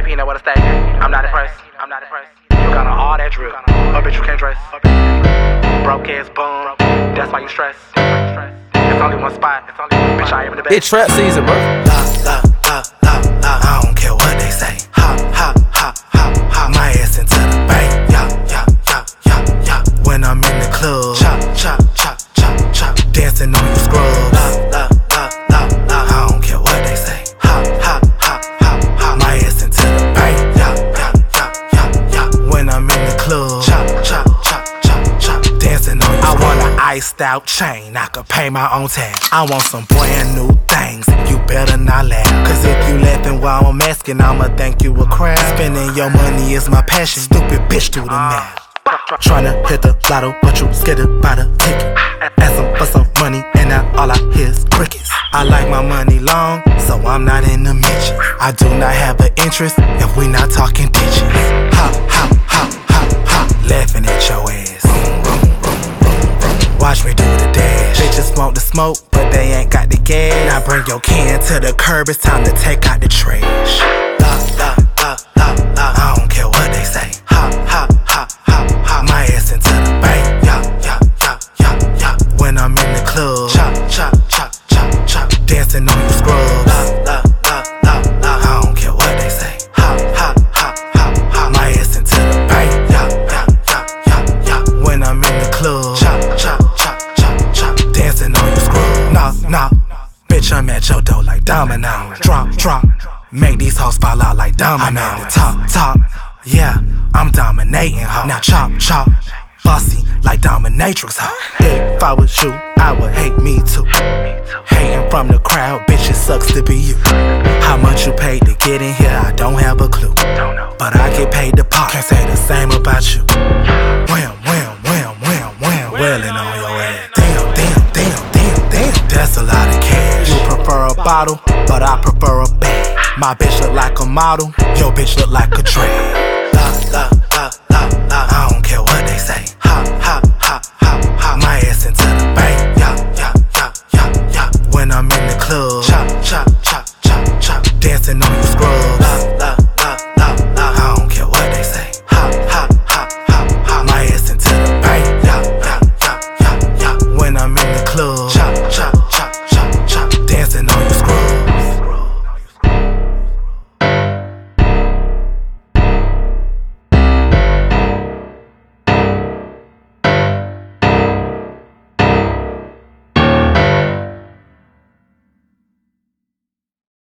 AP know what to say. I'm not impressed. You got on all that drip, oh bitch you can't dress. Broke ass bum, that's why you stress. It's only one spot, bitch I am the best. It's trap season, bro. I don't care what they say. Ha, my ass into the bank. When I'm in the club, chop, dancing on your scrubs. I don't care what they say. Ha, my ass into the bank. When I'm in the club, chop, dancing on your scrubs. I want an iced out chain, I could pay my own tax. I want some brand new things, you better not laugh. Cause if you laughing while I'm asking, I'ma think you a crab. Spending your money is my passion, stupid bitch do the math. Tryna hit the lotto, but you scared about a ticket. Asking for some money, and now all I hear is crickets. I like my money long, so I'm not in the mention. I do not have an interest if we not talking digits. Ha, laughing at your ass. Watch me do the dash. Bitches want the smoke, but they ain't got the gas. Now bring your can to the curb, it's time to take out the trash. I don't care what they say. Ha, my ass into the bank. When I'm in the club, chop, dancing on your scrubs. I don't care what they say. Ha, my ass into the bank. When I'm in the club, chop, dancing on your scrubs. Nah, bitch I'm at your door like domino. Drop, make these hoes fall out like domino. I'm at the top, yeah, I'm dominating, ho. Now chop, bossy like dominatrix, ho. If I was you, I would hate me too. Hating from the crowd, bitch, it sucks to be you. How much you paid to get in here, I don't have a clue. But I get paid to pop, can't say the same about you. Wham, wailing on your ass. Damn, that's a lot of cash. You prefer a bottle, but I prefer a bag. My bitch look like a model, your bitch look like a drag. I don't care what they say. Ha, my ass into the bank. When I'm in the club, chop, dancing on your scrubs.